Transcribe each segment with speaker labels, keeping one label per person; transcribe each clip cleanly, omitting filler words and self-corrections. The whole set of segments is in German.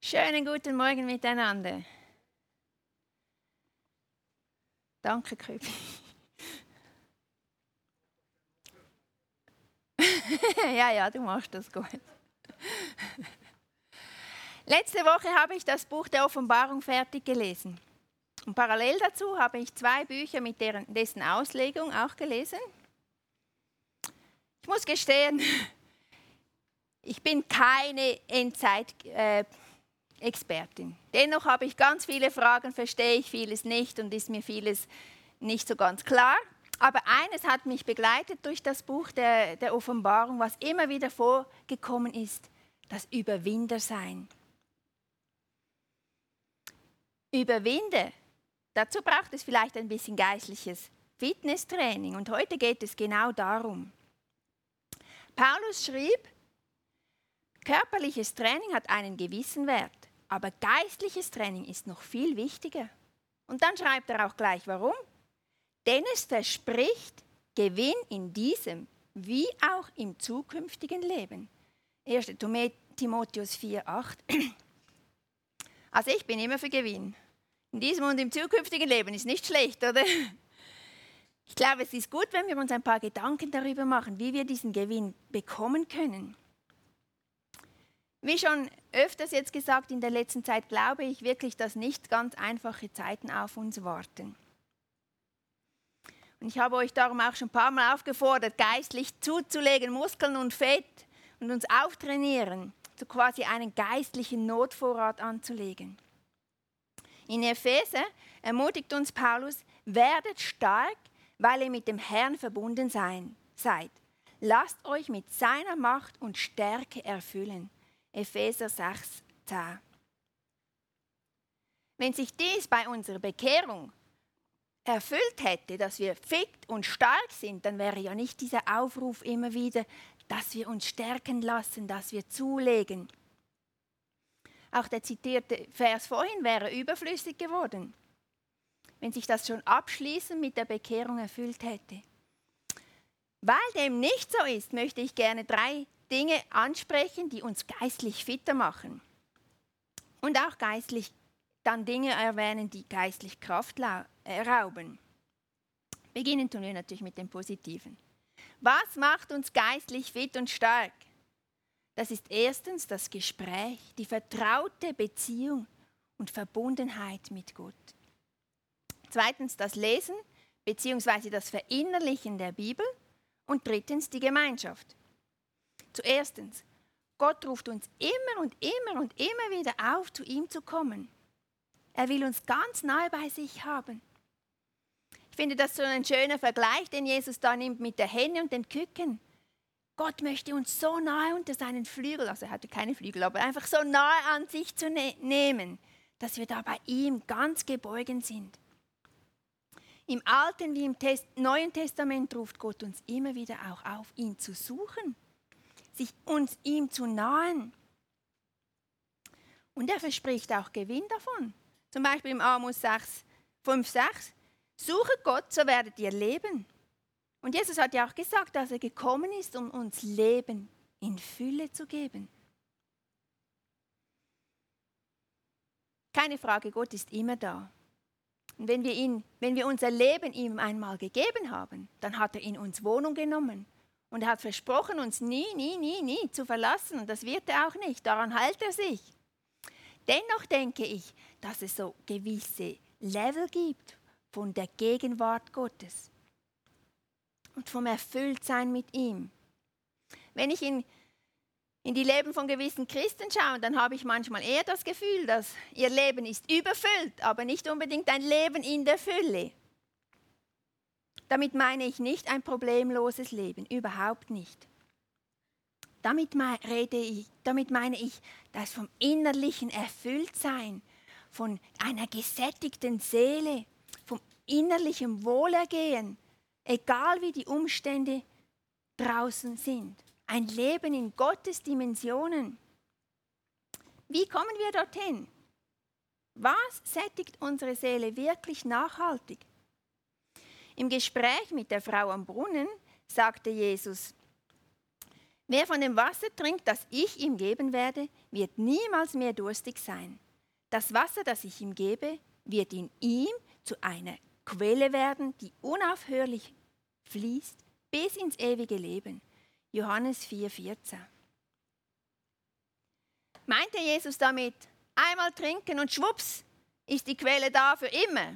Speaker 1: Schönen guten Morgen miteinander. Danke, Köpi. Ja, du machst das gut. Letzte Woche habe ich das Buch der Offenbarung fertig gelesen. Und parallel dazu habe ich 2 Bücher mit dessen Auslegung auch gelesen. Ich muss gestehen, ich bin keine Endzeit-Expertin. Dennoch habe ich ganz viele Fragen, verstehe ich vieles nicht und ist mir vieles nicht so ganz klar. Aber eines hat mich begleitet durch das Buch der Offenbarung, was immer wieder vorgekommen ist, das Überwindersein. Überwinde, dazu braucht es vielleicht ein bisschen geistliches Fitnesstraining. Und heute geht es genau darum. Paulus schrieb, körperliches Training hat einen gewissen Wert, aber geistliches Training ist noch viel wichtiger. Und dann schreibt er auch gleich, warum? Denn es verspricht Gewinn in diesem wie auch im zukünftigen Leben. 1. Timotheus 4,8. Also ich bin immer für Gewinn. In diesem und im zukünftigen Leben ist nicht schlecht, oder? Ich glaube, es ist gut, wenn wir uns ein paar Gedanken darüber machen, wie wir diesen Gewinn bekommen können. Wie schon öfters jetzt gesagt, in der letzten Zeit glaube ich wirklich, dass nicht ganz einfache Zeiten auf uns warten. Und ich habe euch darum auch schon ein paar Mal aufgefordert, geistlich zuzulegen, Muskeln und Fett und uns auftrainieren, so quasi einen geistlichen Notvorrat anzulegen. In Epheser ermutigt uns Paulus, werdet stark, weil ihr mit dem Herrn verbunden seid. Lasst euch mit seiner Macht und Stärke erfüllen. Epheser 6,10. Wenn sich dies bei unserer Bekehrung erfüllt hätte, dass wir fit und stark sind, dann wäre ja nicht dieser Aufruf immer wieder, dass wir uns stärken lassen, dass wir zulegen. Auch der zitierte Vers vorhin wäre überflüssig geworden, wenn sich das schon abschließend mit der Bekehrung erfüllt hätte. Weil dem nicht so ist, möchte ich gerne 3 Dinge ansprechen, die uns geistlich fitter machen. Und auch geistlich dann Dinge erwähnen, die geistlich Kraft rauben. Beginnen tun wir natürlich mit dem Positiven. Was macht uns geistlich fit und stark? Das ist erstens das Gespräch, die vertraute Beziehung und Verbundenheit mit Gott. Zweitens das Lesen bzw. das Verinnerlichen der Bibel. Und drittens die Gemeinschaft. Zuerstens, Gott ruft uns immer und immer und immer wieder auf, zu ihm zu kommen. Er will uns ganz nahe bei sich haben. Ich finde das so ein schöner Vergleich, den Jesus da nimmt mit der Henne und den Küken. Gott möchte uns so nahe unter seinen Flügel, also er hatte keine Flügel, aber einfach so nahe an sich zu nehmen, dass wir da bei ihm ganz geborgen sind. Im Alten wie im Neuen Testament ruft Gott uns immer wieder auch auf, ihn zu suchen, sich uns ihm zu nahen. Und er verspricht auch Gewinn davon. Zum Beispiel im Amos 5,6. Suchet Gott, so werdet ihr leben. Und Jesus hat ja auch gesagt, dass er gekommen ist, um uns Leben in Fülle zu geben. Keine Frage, Gott ist immer da. Und wenn wir unser Leben ihm einmal gegeben haben, dann hat er in uns Wohnung genommen. Und er hat versprochen, uns nie zu verlassen. Und das wird er auch nicht. Daran hält er sich. Dennoch denke ich, dass es so gewisse Level gibt von der Gegenwart Gottes und vom Erfülltsein mit ihm. Wenn ich in die Leben von gewissen Christen schaue, dann habe ich manchmal eher das Gefühl, dass ihr Leben ist überfüllt, aber nicht unbedingt ein Leben in der Fülle. Damit meine ich nicht ein problemloses Leben, überhaupt nicht. Damit meine ich das vom innerlichen Erfülltsein, von einer gesättigten Seele, vom innerlichen Wohlergehen, egal wie die Umstände draußen sind. Ein Leben in Gottes Dimensionen. Wie kommen wir dorthin? Was sättigt unsere Seele wirklich nachhaltig? Im Gespräch mit der Frau am Brunnen sagte Jesus, Wer von dem Wasser trinkt, das ich ihm geben werde, wird niemals mehr durstig sein. Das Wasser, das ich ihm gebe, wird in ihm zu einer Quelle werden, die unaufhörlich fließt bis ins ewige Leben. Johannes 4,14. Meinte Jesus damit, einmal trinken und schwupps, ist die Quelle da für immer?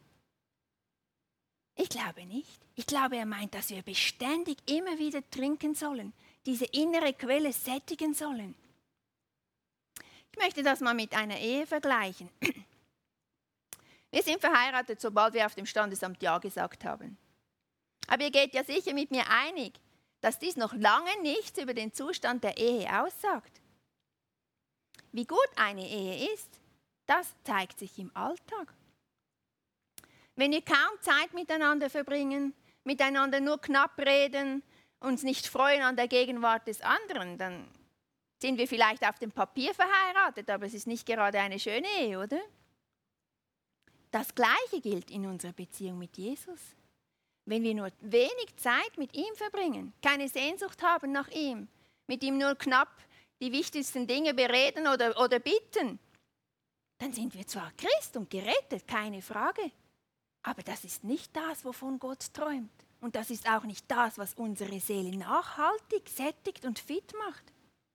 Speaker 1: Ich glaube nicht. Ich glaube, er meint, dass wir beständig immer wieder trinken sollen, diese innere Quelle sättigen sollen. Ich möchte das mal mit einer Ehe vergleichen. Wir sind verheiratet, sobald wir auf dem Standesamt Ja gesagt haben. Aber ihr geht ja sicher mit mir einig, dass dies noch lange nichts über den Zustand der Ehe aussagt. Wie gut eine Ehe ist, das zeigt sich im Alltag. Wenn wir kaum Zeit miteinander verbringen, miteinander nur knapp reden, uns nicht freuen an der Gegenwart des anderen, dann sind wir vielleicht auf dem Papier verheiratet, aber es ist nicht gerade eine schöne Ehe, oder? Das Gleiche gilt in unserer Beziehung mit Jesus. Wenn wir nur wenig Zeit mit ihm verbringen, keine Sehnsucht haben nach ihm, mit ihm nur knapp die wichtigsten Dinge bereden oder bitten, dann sind wir zwar Christ und gerettet, keine Frage. Aber das ist nicht das, wovon Gott träumt. Und das ist auch nicht das, was unsere Seele nachhaltig, sättigt und fit macht.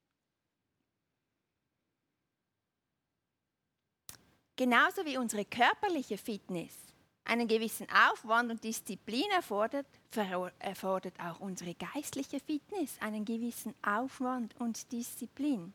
Speaker 1: Genauso wie unsere körperliche Fitness einen gewissen Aufwand und Disziplin erfordert auch unsere geistliche Fitness einen gewissen Aufwand und Disziplin.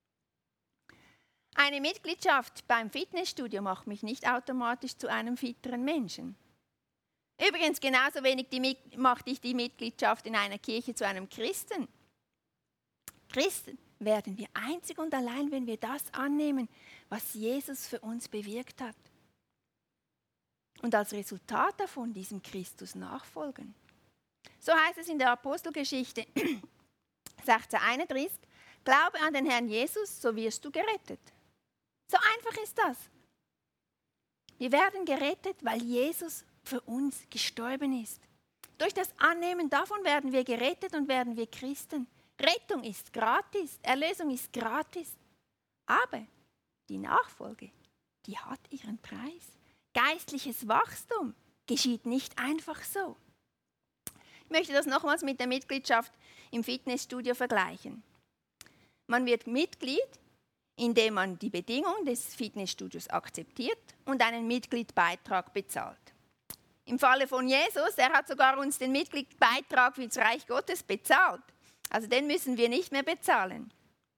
Speaker 1: Eine Mitgliedschaft beim Fitnessstudio macht mich nicht automatisch zu einem fitteren Menschen. Übrigens genauso wenig macht dich die Mitgliedschaft in einer Kirche zu einem Christen. Christen werden wir einzig und allein, wenn wir das annehmen, was Jesus für uns bewirkt hat. Und als Resultat davon diesem Christus nachfolgen. So heißt es in der Apostelgeschichte 16,31, glaube an den Herrn Jesus, so wirst du gerettet. So einfach ist das. Wir werden gerettet, weil Jesus für uns gestorben ist. Durch das Annehmen davon werden wir gerettet und werden wir Christen. Rettung ist gratis, Erlösung ist gratis. Aber die Nachfolge, die hat ihren Preis. Geistliches Wachstum geschieht nicht einfach so. Ich möchte das nochmals mit der Mitgliedschaft im Fitnessstudio vergleichen. Man wird Mitglied, indem man die Bedingungen des Fitnessstudios akzeptiert und einen Mitgliedsbeitrag bezahlt. Im Falle von Jesus, er hat sogar uns den Mitgliedsbeitrag fürs Reich Gottes bezahlt. Also den müssen wir nicht mehr bezahlen.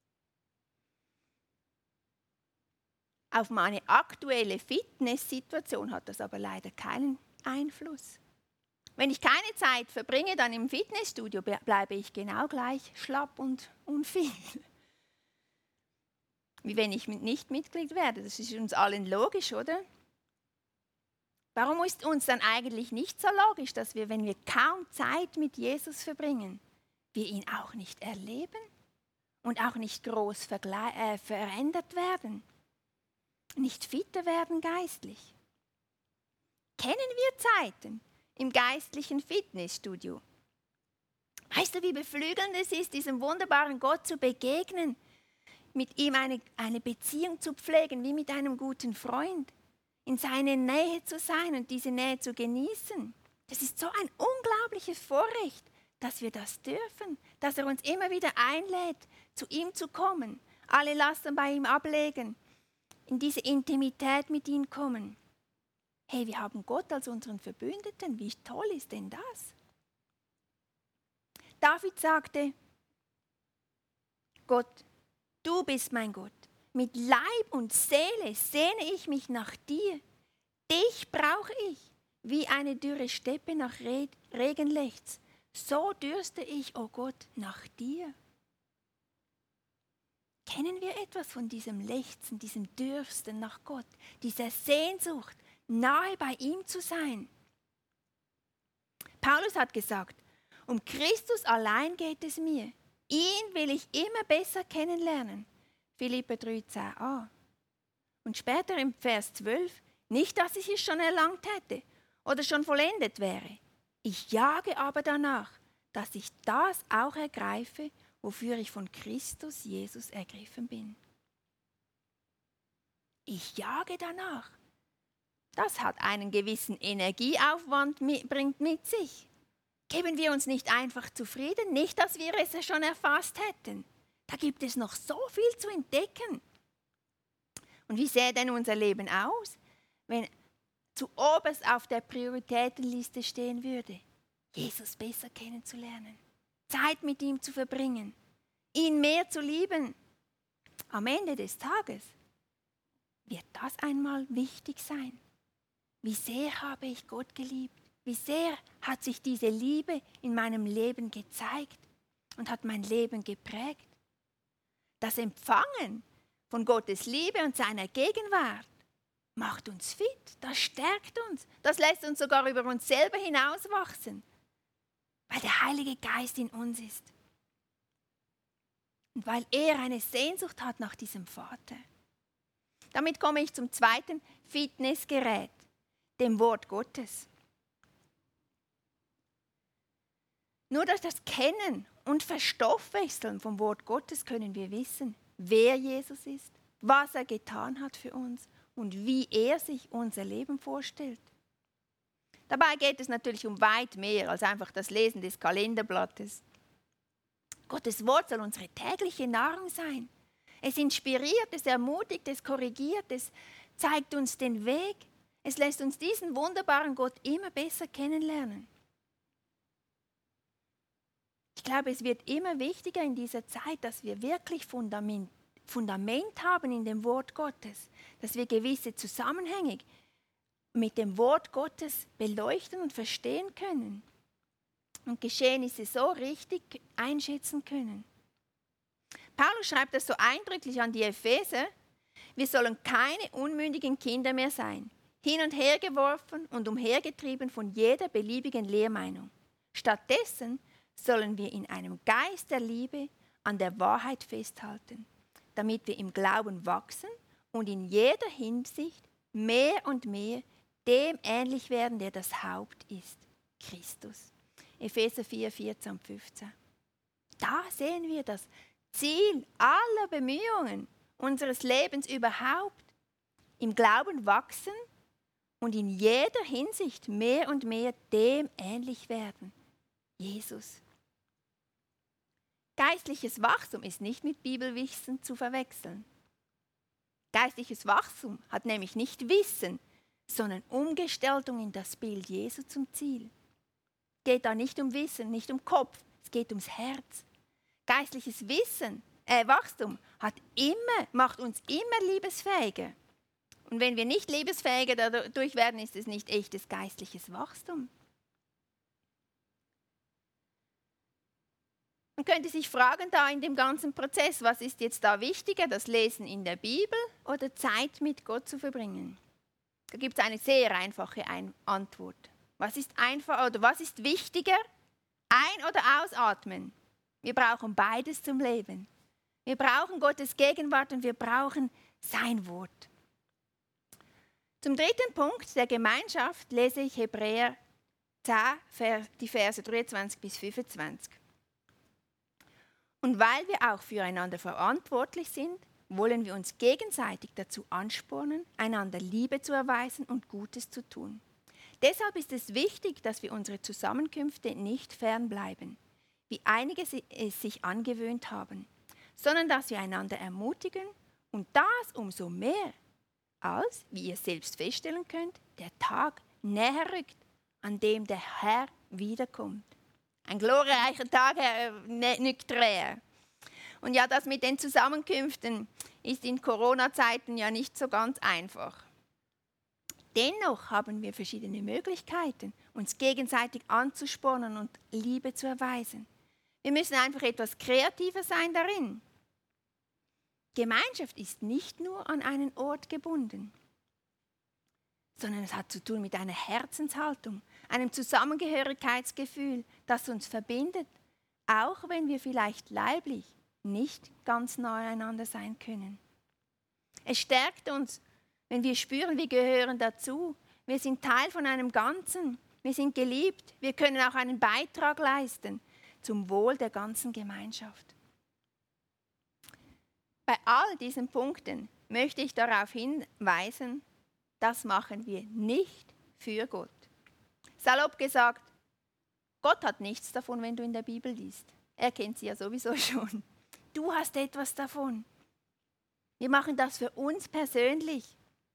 Speaker 1: Auf meine aktuelle Fitnesssituation hat das aber leider keinen Einfluss. Wenn ich keine Zeit verbringe, dann im Fitnessstudio bleibe ich genau gleich schlapp und unfit. Wie wenn ich nicht Mitglied werde. Das ist uns allen logisch, oder? Warum ist uns dann eigentlich nicht so logisch, dass wir, wenn wir kaum Zeit mit Jesus verbringen, wir ihn auch nicht erleben und auch nicht groß verändert werden, nicht fitter werden geistlich? Kennen wir Zeiten im geistlichen Fitnessstudio? Weißt du, wie beflügelnd es ist, diesem wunderbaren Gott zu begegnen, mit ihm eine Beziehung zu pflegen, wie mit einem guten Freund, in seiner Nähe zu sein und diese Nähe zu genießen? Das ist so ein unglaubliches Vorrecht, dass wir das dürfen, dass er uns immer wieder einlädt, zu ihm zu kommen, alle Lasten bei ihm ablegen, in diese Intimität mit ihm kommen. Hey, wir haben Gott als unseren Verbündeten. Wie toll ist denn das? David sagte, Gott, du bist mein Gott. Mit Leib und Seele sehne ich mich nach dir. Dich brauche ich, wie eine dürre Steppe nach Regen lechzt. So dürste ich, oh Gott, nach dir. Kennen wir etwas von diesem Lechzen, diesem Dürsten nach Gott, dieser Sehnsucht, nahe bei ihm zu sein? Paulus hat gesagt, um Christus allein geht es mir. Ihn will ich immer besser kennenlernen. Philipper 3,10a. Und später im Vers 12, nicht, dass ich es schon erlangt hätte oder schon vollendet wäre. Ich jage aber danach, dass ich das auch ergreife wofür ich von Christus Jesus ergriffen bin. Ich jage danach. Das hat einen gewissen Energieaufwand, bringt mit sich. Geben wir uns nicht einfach zufrieden, nicht, dass wir es schon erfasst hätten. Da gibt es noch so viel zu entdecken. Und wie sähe denn unser Leben aus, wenn zuoberst auf der Prioritätenliste stehen würde, Jesus besser kennenzulernen, Zeit mit ihm zu verbringen, ihn mehr zu lieben? Am Ende des Tages wird das einmal wichtig sein. Wie sehr habe ich Gott geliebt? Wie sehr hat sich diese Liebe in meinem Leben gezeigt und hat mein Leben geprägt? Das Empfangen von Gottes Liebe und seiner Gegenwart macht uns fit, das stärkt uns, das lässt uns sogar über uns selber hinauswachsen, weil der Heilige Geist in uns ist und weil er eine Sehnsucht hat nach diesem Vater. Damit komme ich zum zweiten Fitnessgerät, dem Wort Gottes. Nur durch das Kennen und Verstoffwechseln vom Wort Gottes können wir wissen, wer Jesus ist, was er getan hat für uns und wie er sich unser Leben vorstellt. Dabei geht es natürlich um weit mehr als einfach das Lesen des Kalenderblattes. Gottes Wort soll unsere tägliche Nahrung sein. Es inspiriert, es ermutigt, es korrigiert, es zeigt uns den Weg. Es lässt uns diesen wunderbaren Gott immer besser kennenlernen. Ich glaube, es wird immer wichtiger in dieser Zeit, dass wir wirklich Fundament haben in dem Wort Gottes, dass wir gewisse Zusammenhänge mit dem Wort Gottes beleuchten und verstehen können und Geschehnisse so richtig einschätzen können. Paulus schreibt das so eindrücklich an die Epheser: Wir sollen keine unmündigen Kinder mehr sein, hin und her geworfen und umhergetrieben von jeder beliebigen Lehrmeinung. Stattdessen sollen wir in einem Geist der Liebe an der Wahrheit festhalten, damit wir im Glauben wachsen und in jeder Hinsicht mehr und mehr dem ähnlich werden, der das Haupt ist, Christus. Epheser 4, 14 und 15. Da sehen wir das Ziel aller Bemühungen unseres Lebens überhaupt, im Glauben wachsen und in jeder Hinsicht mehr und mehr dem ähnlich werden, Jesus. Geistliches Wachstum ist nicht mit Bibelwissen zu verwechseln. Geistliches Wachstum hat nämlich nicht Wissen, sondern Umgestaltung in das Bild Jesu zum Ziel. Es geht da nicht um Wissen, nicht um Kopf, es geht ums Herz. Geistliches Wachstum macht uns immer liebesfähiger. Und wenn wir nicht liebesfähiger dadurch werden, ist es nicht echtes geistliches Wachstum. Man könnte sich fragen, da in dem ganzen Prozess, was ist jetzt da wichtiger, das Lesen in der Bibel oder Zeit mit Gott zu verbringen? Da gibt es eine sehr einfache Antwort. Was ist wichtiger? Ein- oder ausatmen? Wir brauchen beides zum Leben. Wir brauchen Gottes Gegenwart und wir brauchen sein Wort. Zum dritten Punkt der Gemeinschaft lese ich Hebräer 10, die Verse 23 bis 25. Und weil wir auch füreinander verantwortlich sind, wollen wir uns gegenseitig dazu anspornen, einander Liebe zu erweisen und Gutes zu tun. Deshalb ist es wichtig, dass wir unsere Zusammenkünfte nicht fernbleiben, wie einige es sich angewöhnt haben, sondern dass wir einander ermutigen und das umso mehr, als, wie ihr selbst feststellen könnt, der Tag näher rückt, an dem der Herr wiederkommt. Ein glorreicher Tag rückt näher. Und ja, das mit den Zusammenkünften ist in Corona-Zeiten ja nicht so ganz einfach. Dennoch haben wir verschiedene Möglichkeiten, uns gegenseitig anzuspornen und Liebe zu erweisen. Wir müssen einfach etwas kreativer sein darin. Gemeinschaft ist nicht nur an einen Ort gebunden, sondern es hat zu tun mit einer Herzenshaltung, einem Zusammengehörigkeitsgefühl, das uns verbindet, auch wenn wir vielleicht leiblich nicht ganz nahe einander sein können. Es stärkt uns, wenn wir spüren, wir gehören dazu, wir sind Teil von einem Ganzen, wir sind geliebt, wir können auch einen Beitrag leisten zum Wohl der ganzen Gemeinschaft. Bei all diesen Punkten möchte ich darauf hinweisen, das machen wir nicht für Gott. Salopp gesagt, Gott hat nichts davon, wenn du in der Bibel liest. Er kennt sie ja sowieso schon. Du hast etwas davon. Wir machen das für uns persönlich.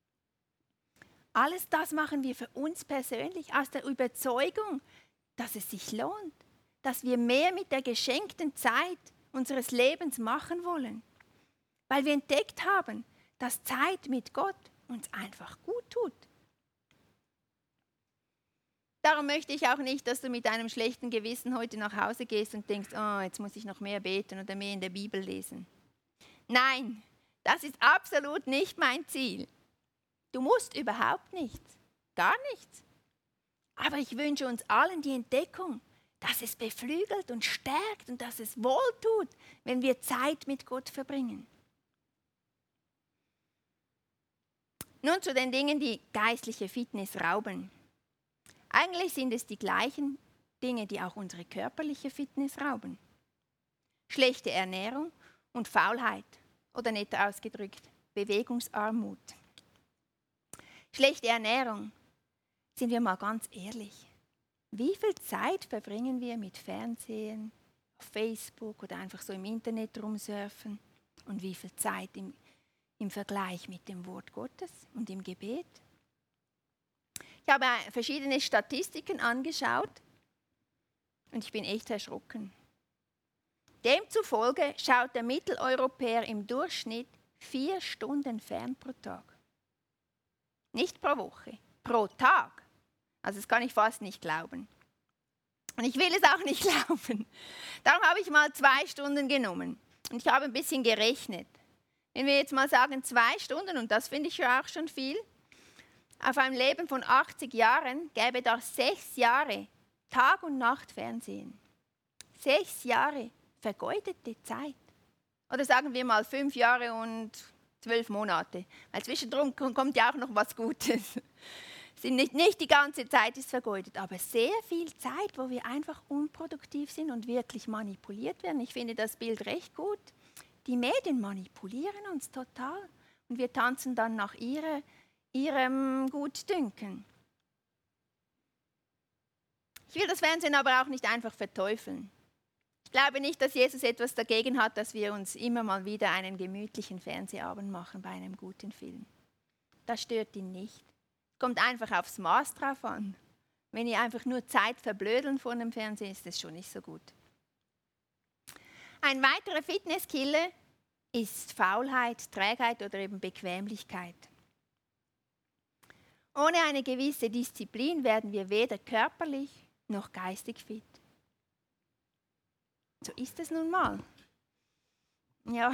Speaker 1: Alles das machen wir für uns persönlich aus der Überzeugung, dass es sich lohnt, dass wir mehr mit der geschenkten Zeit unseres Lebens machen wollen, weil wir entdeckt haben, dass Zeit mit Gott uns einfach gut tut. Darum möchte ich auch nicht, dass du mit einem schlechten Gewissen heute nach Hause gehst und denkst, oh, jetzt muss ich noch mehr beten oder mehr in der Bibel lesen. Nein, das ist absolut nicht mein Ziel. Du musst überhaupt nichts, gar nichts. Aber ich wünsche uns allen die Entdeckung, dass es beflügelt und stärkt und dass es wohltut, wenn wir Zeit mit Gott verbringen. Nun zu den Dingen, die geistliche Fitness rauben. Eigentlich sind es die gleichen Dinge, die auch unsere körperliche Fitness rauben. Schlechte Ernährung und Faulheit oder netter ausgedrückt, Bewegungsarmut. Schlechte Ernährung, sind wir mal ganz ehrlich. Wie viel Zeit verbringen wir mit Fernsehen, auf Facebook oder einfach so im Internet rumsurfen? Und wie viel Zeit im Vergleich mit dem Wort Gottes und im Gebet? Ich habe verschiedene Statistiken angeschaut und ich bin echt erschrocken. Demzufolge schaut der Mitteleuropäer im Durchschnitt 4 Stunden fern pro Tag. Nicht pro Woche, pro Tag. Also das kann ich fast nicht glauben. Und ich will es auch nicht glauben. Darum habe ich mal 2 Stunden genommen. Und ich habe ein bisschen gerechnet. Wenn wir jetzt mal sagen 2 Stunden, und das finde ich ja auch schon viel, auf einem Leben von 80 Jahren gäbe das 6 Jahre Tag und Nacht Fernsehen. 6 Jahre vergeudete Zeit. Oder sagen wir mal 5 Jahre und 12 Monate. Weil zwischendrin kommt ja auch noch was Gutes. Nicht die ganze Zeit ist vergeudet, aber sehr viel Zeit, wo wir einfach unproduktiv sind und wirklich manipuliert werden. Ich finde das Bild recht gut. Die Medien manipulieren uns total und wir tanzen dann nach ihrem Gutdünken. Ich will das Fernsehen aber auch nicht einfach verteufeln. Ich glaube nicht, dass Jesus etwas dagegen hat, dass wir uns immer mal wieder einen gemütlichen Fernsehabend machen bei einem guten Film. Das stört ihn nicht. Es kommt einfach aufs Maß drauf an. Wenn ihr einfach nur Zeit verblödeln vor dem Fernsehen, ist das schon nicht so gut. Ein weiterer Fitnesskiller ist Faulheit, Trägheit oder eben Bequemlichkeit. Ohne eine gewisse Disziplin werden wir weder körperlich noch geistig fit. So ist es nun mal. Ja,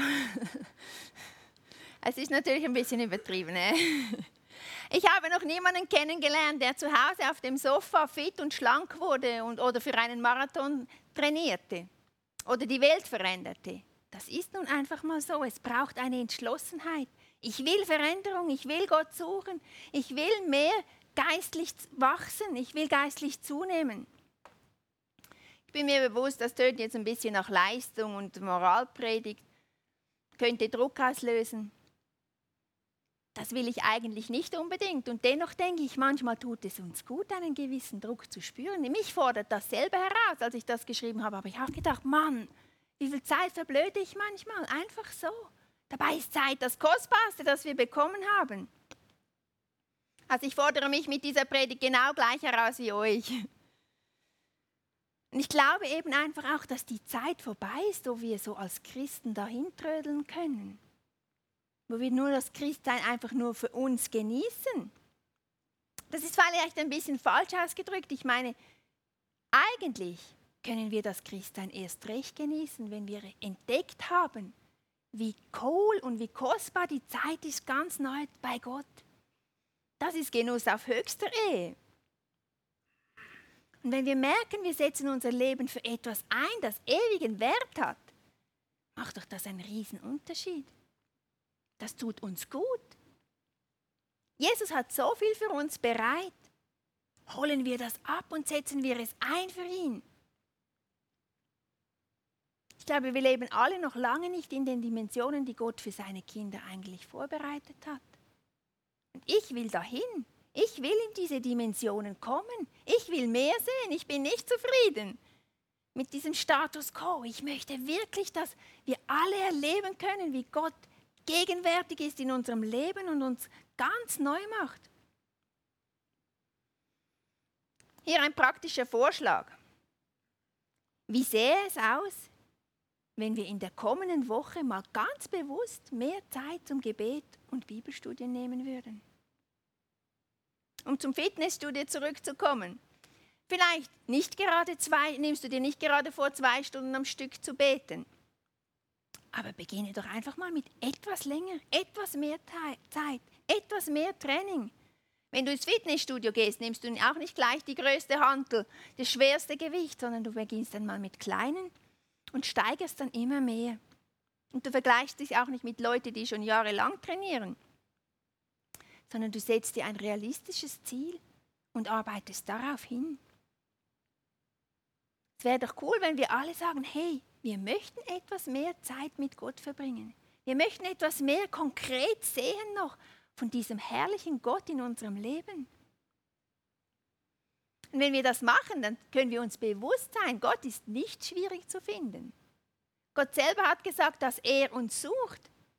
Speaker 1: es ist natürlich ein bisschen übertrieben. Ich habe noch niemanden kennengelernt, der zu Hause auf dem Sofa fit und schlank wurde oder für einen Marathon trainierte oder die Welt veränderte. Das ist nun einfach mal so. Es braucht eine Entschlossenheit. Ich will Veränderung, ich will Gott suchen, ich will mehr geistlich wachsen, ich will geistlich zunehmen. Ich bin mir bewusst, das tönt jetzt ein bisschen nach Leistung und Moralpredigt, könnte Druck auslösen. Das will ich eigentlich nicht unbedingt. Und dennoch denke ich, manchmal tut es uns gut, einen gewissen Druck zu spüren. Mich fordert das selber heraus, als ich das geschrieben habe. Aber ich habe gedacht, Mann, wie viel Zeit verblöde ich manchmal? Einfach so. Dabei ist Zeit das Kostbarste, das wir bekommen haben. Also ich fordere mich mit dieser Predigt genau gleich heraus wie euch. Und ich glaube eben einfach auch, dass die Zeit vorbei ist, wo wir so als Christen dahin trödeln können. Wo wir nur das Christsein einfach nur für uns genießen. Das ist vielleicht ein bisschen falsch ausgedrückt. Ich meine, eigentlich können wir das Christsein erst recht genießen, wenn wir entdeckt haben, wie cool und wie kostbar die Zeit ist ganz neu bei Gott. Das ist Genuss auf höchster Ehe. Und wenn wir merken, wir setzen unser Leben für etwas ein, das ewigen Wert hat, macht doch das einen riesen Unterschied. Das tut uns gut. Jesus hat so viel für uns bereit. Holen wir das ab und setzen wir es ein für ihn. Ich glaube, wir leben alle noch lange nicht in den Dimensionen, die Gott für seine Kinder eigentlich vorbereitet hat. Und ich will dahin. Ich will in diese Dimensionen kommen. Ich will mehr sehen. Ich bin nicht zufrieden mit diesem Status quo. Ich möchte wirklich, dass wir alle erleben können, wie Gott gegenwärtig ist in unserem Leben und uns ganz neu macht. Hier ein praktischer Vorschlag. Wie sähe es aus, wenn wir in der kommenden Woche mal ganz bewusst mehr Zeit zum Gebet und Bibelstudien nehmen würden? Um zum Fitnessstudio zurückzukommen. Vielleicht nimmst du dir nicht gerade vor, 2 Stunden am Stück zu beten. Aber beginne doch einfach mal mit etwas länger, etwas mehr Zeit, etwas mehr Training. Wenn du ins Fitnessstudio gehst, nimmst du auch nicht gleich die größte Hantel, das schwerste Gewicht, sondern du beginnst dann mal mit kleinen und steigerst dann immer mehr. Und du vergleichst dich auch nicht mit Leuten, die schon jahrelang trainieren, sondern du setzt dir ein realistisches Ziel und arbeitest darauf hin. Es wäre doch cool, wenn wir alle sagen, hey, wir möchten etwas mehr Zeit mit Gott verbringen. Wir möchten etwas mehr konkret sehen noch von diesem herrlichen Gott in unserem Leben. Und wenn wir das machen, dann können wir uns bewusst sein, Gott ist nicht schwierig zu finden. Gott selber hat gesagt, dass er uns sucht.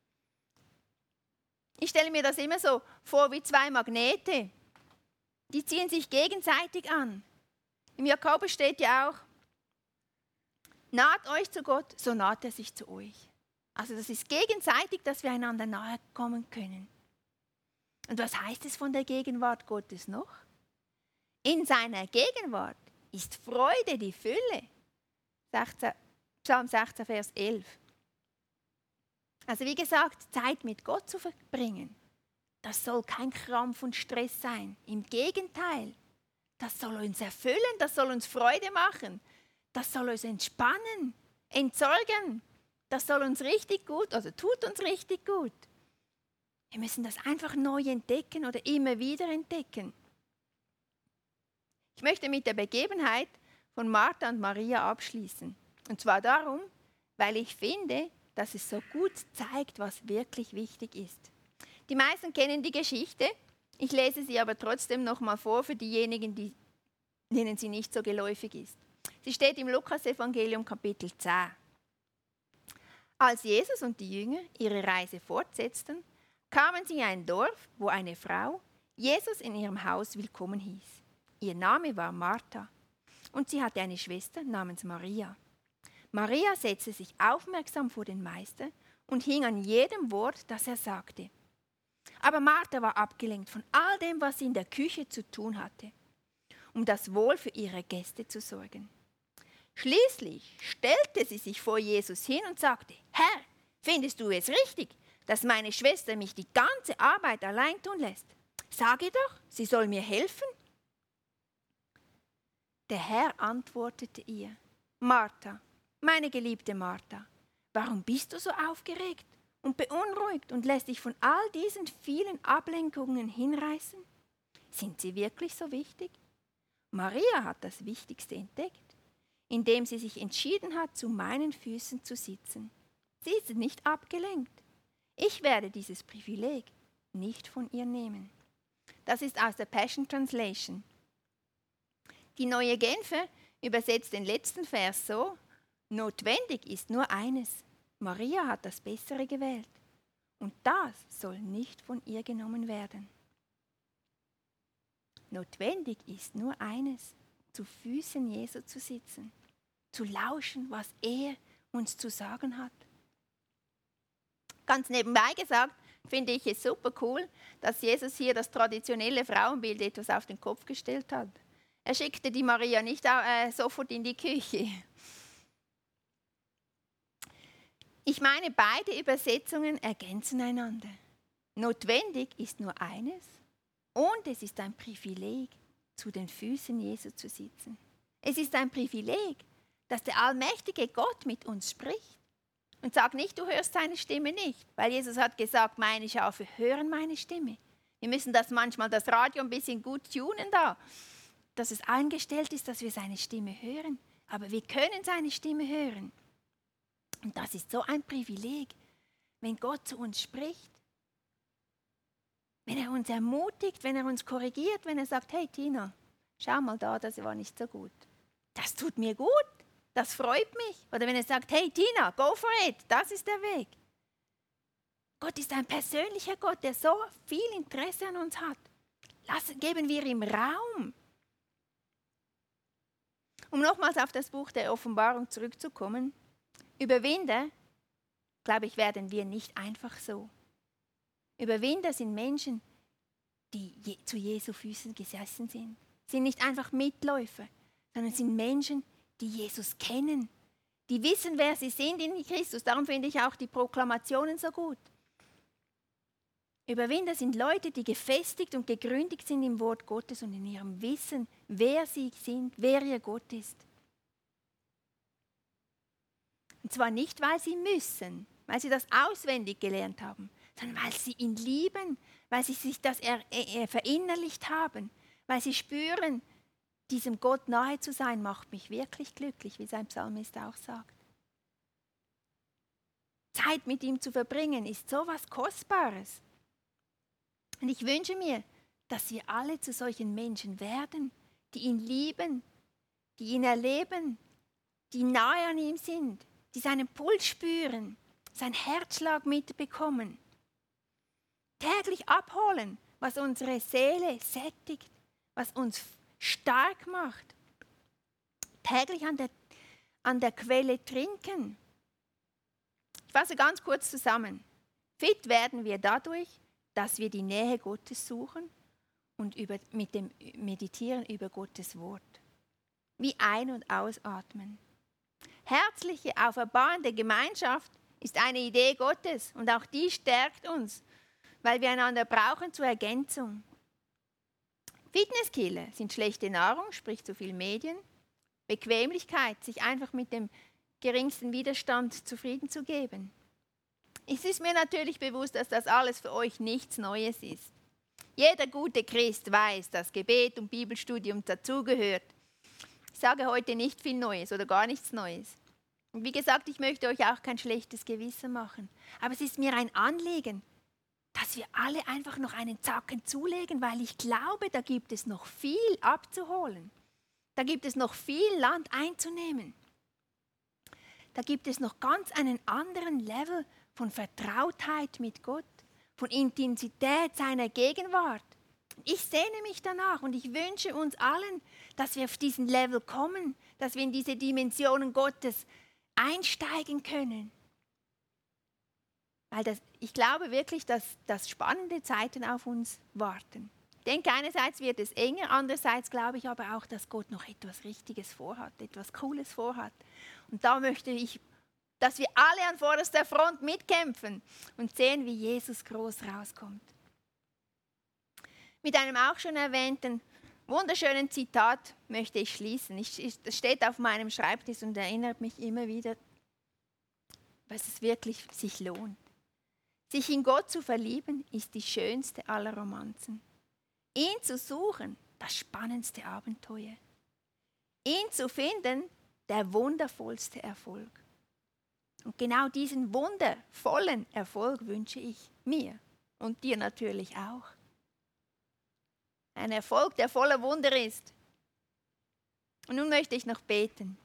Speaker 1: Ich stelle mir das immer so vor wie 2 Magnete. Die ziehen sich gegenseitig an. Im Jakobus steht ja auch, naht euch zu Gott, so naht er sich zu euch. Also das ist gegenseitig, dass wir einander nahe kommen können. Und was heißt es von der Gegenwart Gottes noch? In seiner Gegenwart ist Freude die Fülle. Psalm 16, Vers 11. Also wie gesagt, Zeit mit Gott zu verbringen, das soll kein Krampf und Stress sein. Im Gegenteil, das soll uns erfüllen, das soll uns Freude machen, das soll uns entspannen, entsorgen. Das soll uns richtig gut, also tut uns richtig gut. Wir müssen das einfach neu entdecken oder immer wieder entdecken. Ich möchte mit der Begebenheit von Martha und Maria abschließen. Und zwar darum, weil ich finde, dass es so gut zeigt, was wirklich wichtig ist. Die meisten kennen die Geschichte, ich lese sie aber trotzdem nochmal vor für diejenigen, denen sie nicht so geläufig ist. Sie steht im Lukas-Evangelium Kapitel 10. Als Jesus und die Jünger ihre Reise fortsetzten, kamen sie in ein Dorf, wo eine Frau Jesus in ihrem Haus willkommen hieß. Ihr Name war Martha und sie hatte eine Schwester namens Maria. Maria setzte sich aufmerksam vor den Meister und hing an jedem Wort, das er sagte. Aber Martha war abgelenkt von all dem, was sie in der Küche zu tun hatte, um das Wohl für ihre Gäste zu sorgen. Schließlich stellte sie sich vor Jesus hin und sagte, Herr, findest du es richtig, dass meine Schwester mich die ganze Arbeit allein tun lässt? Sage doch, sie soll mir helfen. Der Herr antwortete ihr, Martha, meine geliebte Martha, warum bist du so aufgeregt und beunruhigt und lässt dich von all diesen vielen Ablenkungen hinreißen? Sind sie wirklich so wichtig? Maria hat das Wichtigste entdeckt, indem sie sich entschieden hat, zu meinen Füßen zu sitzen. Sie ist nicht abgelenkt. Ich werde dieses Privileg nicht von ihr nehmen. Das ist aus der Passion Translation. Die Neue Genfer übersetzt den letzten Vers so, notwendig ist nur eines. Maria hat das Bessere gewählt. Und das soll nicht von ihr genommen werden. Notwendig ist nur eines, zu Füßen Jesu zu sitzen, zu lauschen, was er uns zu sagen hat. Ganz nebenbei gesagt, finde ich es super cool, dass Jesus hier das traditionelle Frauenbild etwas auf den Kopf gestellt hat. Er schickte die Maria nicht sofort in die Küche. Ich meine, beide Übersetzungen ergänzen einander. Notwendig ist nur eines und es ist ein Privileg, zu den Füßen Jesu zu sitzen. Es ist ein Privileg, dass der allmächtige Gott mit uns spricht. Und sag nicht, du hörst seine Stimme nicht, weil Jesus hat gesagt, meine Schafe hören meine Stimme. Wir müssen manchmal das Radio ein bisschen gut tunen da, dass es eingestellt ist, dass wir seine Stimme hören. Aber wir können seine Stimme hören. Und das ist so ein Privileg, wenn Gott zu uns spricht. Wenn er uns ermutigt, wenn er uns korrigiert, wenn er sagt, hey Tina, schau mal da, das war nicht so gut. Das tut mir gut, das freut mich. Oder wenn er sagt, hey Tina, go for it, das ist der Weg. Gott ist ein persönlicher Gott, der so viel Interesse an uns hat. Geben wir ihm Raum. Um nochmals auf das Buch der Offenbarung zurückzukommen, Überwinder, glaube ich, werden wir nicht einfach so. Überwinder sind Menschen, die zu Jesu Füßen gesessen sind. Sind nicht einfach Mitläufer, sondern sind Menschen, die Jesus kennen. Die wissen, wer sie sind in Christus. Darum finde ich auch die Proklamationen so gut. Überwinder sind Leute, die gefestigt und gegründet sind im Wort Gottes und in ihrem Wissen, wer sie sind, wer ihr Gott ist. Und zwar nicht, weil sie müssen, weil sie das auswendig gelernt haben, sondern weil sie ihn lieben, weil sie sich das verinnerlicht haben, weil sie spüren, diesem Gott nahe zu sein, macht mich wirklich glücklich, wie sein Psalmist auch sagt. Zeit mit ihm zu verbringen ist so was Kostbares. Und ich wünsche mir, dass wir alle zu solchen Menschen werden, die ihn lieben, die ihn erleben, die nahe an ihm sind, die seinen Puls spüren, seinen Herzschlag mitbekommen. Täglich abholen, was unsere Seele sättigt, was uns stark macht. Täglich an der Quelle trinken. Ich fasse ganz kurz zusammen. Fit werden wir dadurch, dass wir die Nähe Gottes suchen und mit dem Meditieren über Gottes Wort. Wie ein- und ausatmen. Herzliche, auferbauende Gemeinschaft ist eine Idee Gottes und auch die stärkt uns, weil wir einander brauchen zur Ergänzung. Fitnesskiller sind schlechte Nahrung, sprich zu viel Medien. Bequemlichkeit, sich einfach mit dem geringsten Widerstand zufrieden zu geben. Es ist mir natürlich bewusst, dass das alles für euch nichts Neues ist. Jeder gute Christ weiß, dass Gebet und Bibelstudium dazugehört. Ich sage heute nicht viel Neues oder gar nichts Neues. Und wie gesagt, ich möchte euch auch kein schlechtes Gewissen machen. Aber es ist mir ein Anliegen, dass wir alle einfach noch einen Zacken zulegen, weil ich glaube, da gibt es noch viel abzuholen. Da gibt es noch viel Land einzunehmen. Da gibt es noch ganz einen anderen Level von Vertrautheit mit Gott, von Intensität seiner Gegenwart. Ich sehne mich danach und ich wünsche uns allen, dass wir auf diesen Level kommen, dass wir in diese Dimensionen Gottes einsteigen können. Weil ich glaube wirklich, dass spannende Zeiten auf uns warten. Ich denke, einerseits wird es enger, andererseits glaube ich aber auch, dass Gott noch etwas Richtiges vorhat, etwas Cooles vorhat. Und da möchte ich, dass wir alle an vorderster Front mitkämpfen und sehen, wie Jesus groß rauskommt. Mit einem auch schon erwähnten, wunderschönen Zitat möchte ich schließen. Das steht auf meinem Schreibtisch und erinnert mich immer wieder, dass es wirklich sich lohnt. Sich in Gott zu verlieben, ist die schönste aller Romanzen. Ihn zu suchen, das spannendste Abenteuer. Ihn zu finden, der wundervollste Erfolg. Und genau diesen wundervollen Erfolg wünsche ich mir und dir natürlich auch. Ein Erfolg, der voller Wunder ist. Und nun möchte ich noch beten.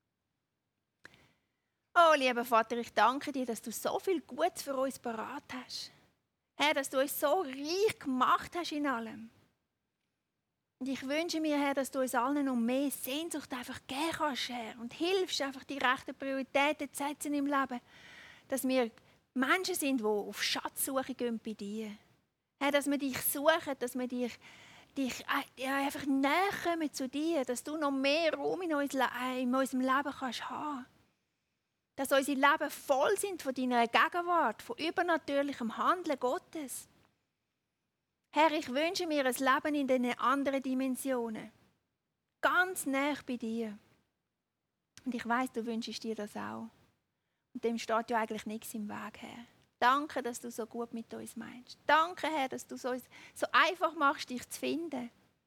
Speaker 1: Oh, lieber Vater, ich danke dir, dass du so viel Gutes für uns parat hast. Herr, dass du uns so reich gemacht hast in allem. Und ich wünsche mir, Herr, dass du uns allen um mehr Sehnsucht einfach geben kannst, Herr. Und hilfst einfach, die rechten Prioritäten zu setzen im Leben. Dass wir Menschen sind, die auf Schatzsuche gehen bei dir. Herr, dass wir dich suchen, dass wir dich einfach näher kommen zu dir. Dass du noch mehr Raum in unserem Leben kannst haben. Dass unsere Leben voll sind von deiner Gegenwart, von übernatürlichem Handeln Gottes. Herr, ich wünsche mir ein Leben in den anderen Dimensionen. Ganz nah bei dir. Und ich weiss, du wünschst dir das auch. Und dem steht ja eigentlich nichts im Weg, Herr. Danke, dass du so gut mit uns meinst. Danke, Herr, dass du es uns so einfach machst, dich zu finden.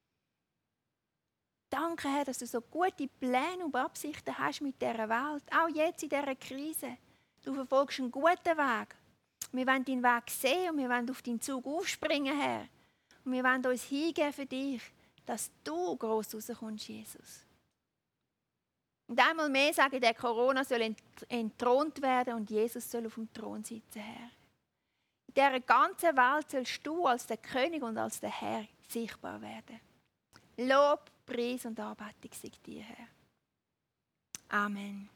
Speaker 1: Danke, Herr, dass du so gute Pläne und Absichten hast mit dieser Welt. Auch jetzt in dieser Krise. Du verfolgst einen guten Weg. Wir wollen deinen Weg sehen und wir wollen auf deinen Zug aufspringen, Herr. Und wir wollen uns hingeben für dich, dass du gross rauskommst, Jesus. Und einmal mehr sage ich, der Corona soll entthront werden und Jesus soll auf dem Thron sitzen, Herr. In dieser ganzen Welt sollst du als der König und als der Herr sichtbar werden. Lob, Preis und Anbetung sei dir, Herr. Amen.